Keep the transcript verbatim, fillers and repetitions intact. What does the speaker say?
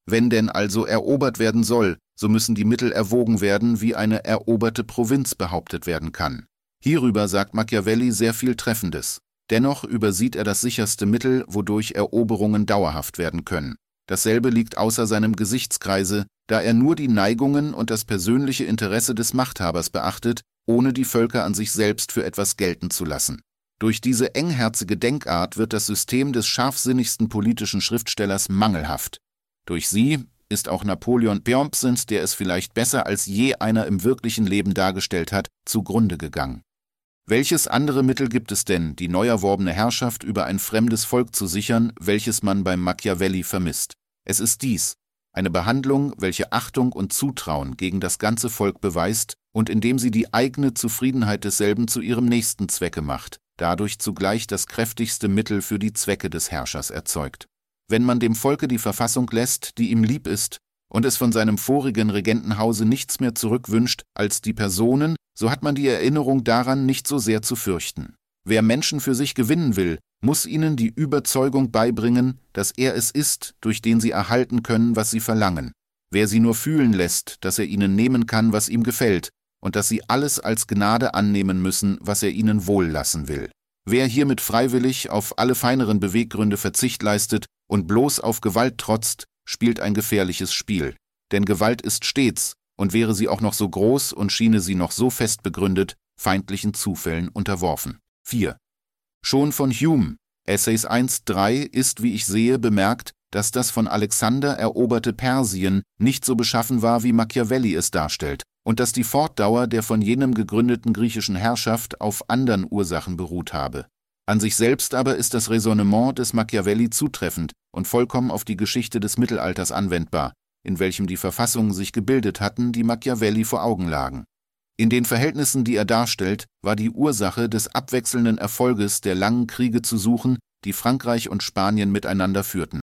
Wenn denn also erobert werden soll, so müssen die Mittel erwogen werden, wie eine eroberte Provinz behauptet werden kann. Hierüber sagt Machiavelli sehr viel Treffendes. Dennoch übersieht er das sicherste Mittel, wodurch Eroberungen dauerhaft werden können. Dasselbe liegt außer seinem Gesichtskreise, da er nur die Neigungen und das persönliche Interesse des Machthabers beachtet, ohne die Völker an sich selbst für etwas gelten zu lassen. Durch diese engherzige Denkart wird das System des scharfsinnigsten politischen Schriftstellers mangelhaft. Durch sie ist auch Napoleon Piompsens, der es vielleicht besser als je einer im wirklichen Leben dargestellt hat, zugrunde gegangen. Welches andere Mittel gibt es denn, die neu erworbene Herrschaft über ein fremdes Volk zu sichern, welches man beim Machiavelli vermisst? Es ist dies, eine Behandlung, welche Achtung und Zutrauen gegen das ganze Volk beweist und indem sie die eigene Zufriedenheit desselben zu ihrem nächsten Zwecke macht, dadurch zugleich das kräftigste Mittel für die Zwecke des Herrschers erzeugt. Wenn man dem Volke die Verfassung lässt, die ihm lieb ist, und es von seinem vorigen Regentenhause nichts mehr zurückwünscht als die Personen, so hat man die Erinnerung daran nicht so sehr zu fürchten. Wer Menschen für sich gewinnen will, muss ihnen die Überzeugung beibringen, dass er es ist, durch den sie erhalten können, was sie verlangen. Wer sie nur fühlen lässt, dass er ihnen nehmen kann, was ihm gefällt, und dass sie alles als Gnade annehmen müssen, was er ihnen wohl lassen will. Wer hiermit freiwillig auf alle feineren Beweggründe Verzicht leistet und bloß auf Gewalt trotzt, spielt ein gefährliches Spiel. Denn Gewalt ist stets, und wäre sie auch noch so groß und schiene sie noch so fest begründet, feindlichen Zufällen unterworfen. vier. Schon von Hume, Essays eins drei, ist, wie ich sehe, bemerkt, dass das von Alexander eroberte Persien nicht so beschaffen war, wie Machiavelli es darstellt, und dass die Fortdauer der von jenem gegründeten griechischen Herrschaft auf anderen Ursachen beruht habe. An sich selbst aber ist das Raisonnement des Machiavelli zutreffend und vollkommen auf die Geschichte des Mittelalters anwendbar, in welchem die Verfassungen sich gebildet hatten, die Machiavelli vor Augen lagen. In den Verhältnissen, die er darstellt, war die Ursache des abwechselnden Erfolges der langen Kriege zu suchen, die Frankreich und Spanien miteinander führten.